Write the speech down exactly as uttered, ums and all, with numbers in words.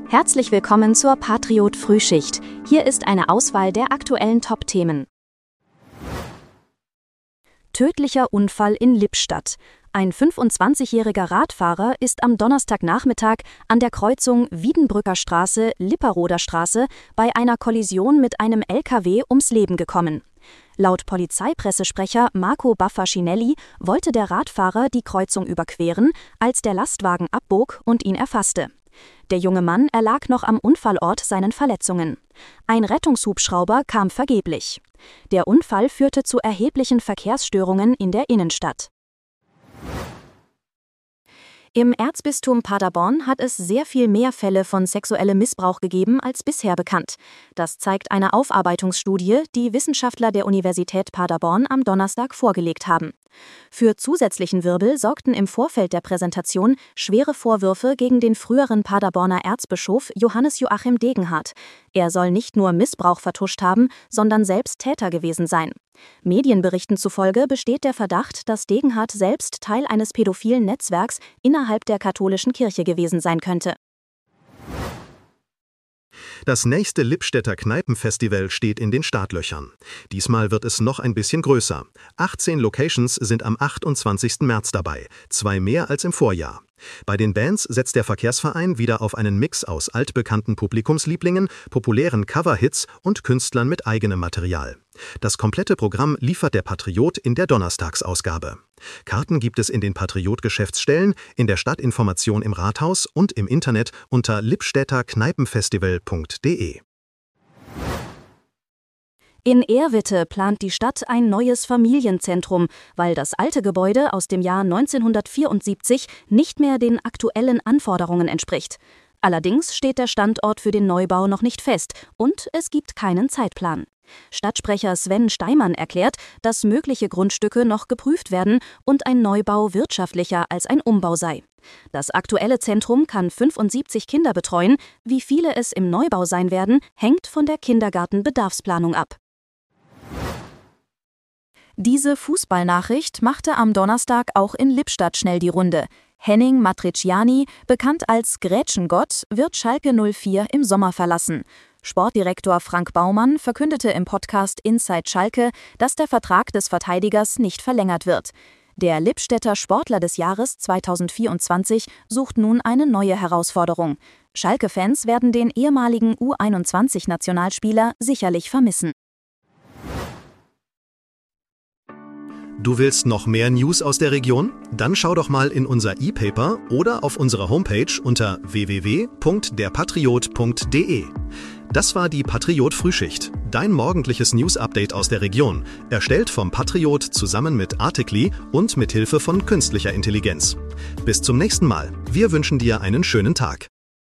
Herzlich willkommen zur Patriot Frühschicht. Hier ist eine Auswahl der aktuellen Top-Themen. Tödlicher Unfall in Lippstadt. Ein fünfundzwanzigjähriger Radfahrer ist am Donnerstagnachmittag an der Kreuzung Wiedenbrücker Straße-Lipperoder Straße bei einer Kollision mit einem L K W ums Leben gekommen. Laut Polizeipressesprecher Marco Baffacinelli wollte der Radfahrer die Kreuzung überqueren, als der Lastwagen abbog und ihn erfasste. Der junge Mann erlag noch am Unfallort seinen Verletzungen. Ein Rettungshubschrauber kam vergeblich. Der Unfall führte zu erheblichen Verkehrsstörungen in der Innenstadt. Im Erzbistum Paderborn hat es sehr viel mehr Fälle von sexuellem Missbrauch gegeben als bisher bekannt. Das zeigt eine Aufarbeitungsstudie, die Wissenschaftler der Universität Paderborn am Donnerstag vorgelegt haben. Für zusätzlichen Wirbel sorgten im Vorfeld der Präsentation schwere Vorwürfe gegen den früheren Paderborner Erzbischof Johannes Joachim Degenhardt. Er soll nicht nur Missbrauch vertuscht haben, sondern selbst Täter gewesen sein. Medienberichten zufolge besteht der Verdacht, dass Degenhardt selbst Teil eines pädophilen Netzwerks innerhalb der katholischen Kirche gewesen sein könnte. Das nächste Lippstädter Kneipenfestival steht in den Startlöchern. Diesmal wird es noch ein bisschen größer. achtzehn Locations sind am achtundzwanzigsten März dabei, zwei mehr als im Vorjahr. Bei den Bands setzt der Verkehrsverein wieder auf einen Mix aus altbekannten Publikumslieblingen, populären Coverhits und Künstlern mit eigenem Material. Das komplette Programm liefert der Patriot in der Donnerstagsausgabe. Karten gibt es in den Patriot-Geschäftsstellen, in der Stadtinformation im Rathaus und im Internet unter lippstädter kneipenfestival punkt de. In Ehrwitte plant die Stadt ein neues Familienzentrum, weil das alte Gebäude aus dem Jahr neunzehnhundertvierundsiebzig nicht mehr den aktuellen Anforderungen entspricht. Allerdings steht der Standort für den Neubau noch nicht fest und es gibt keinen Zeitplan. Stadtsprecher Sven Steimann erklärt, dass mögliche Grundstücke noch geprüft werden und ein Neubau wirtschaftlicher als ein Umbau sei. Das aktuelle Zentrum kann fünfundsiebzig Kinder betreuen. Wie viele es im Neubau sein werden, hängt von der Kindergartenbedarfsplanung ab. Diese Fußballnachricht machte am Donnerstag auch in Lippstadt schnell die Runde. Henning Matriciani, bekannt als Grätschengott, wird Schalke null vier im Sommer verlassen. Sportdirektor Frank Baumann verkündete im Podcast Inside Schalke, dass der Vertrag des Verteidigers nicht verlängert wird. Der Lippstädter Sportler des Jahres zweitausendvierundzwanzig sucht nun eine neue Herausforderung. Schalke-Fans werden den ehemaligen U einundzwanzig-Nationalspieler sicherlich vermissen. Du willst noch mehr News aus der Region? Dann schau doch mal in unser E-Paper oder auf unserer Homepage unter w w w punkt der patriot punkt de. Das war die Patriot Frühschicht, dein morgendliches News-Update aus der Region, erstellt vom Patriot zusammen mit Articly und mit Hilfe von künstlicher Intelligenz. Bis zum nächsten Mal. Wir wünschen dir einen schönen Tag.